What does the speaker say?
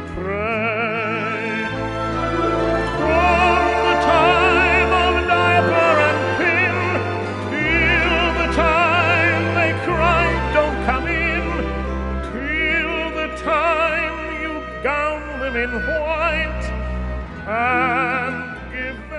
pray. From the time of diaper and pin till the time they cry, don't come in, till the time you gown them in white and give them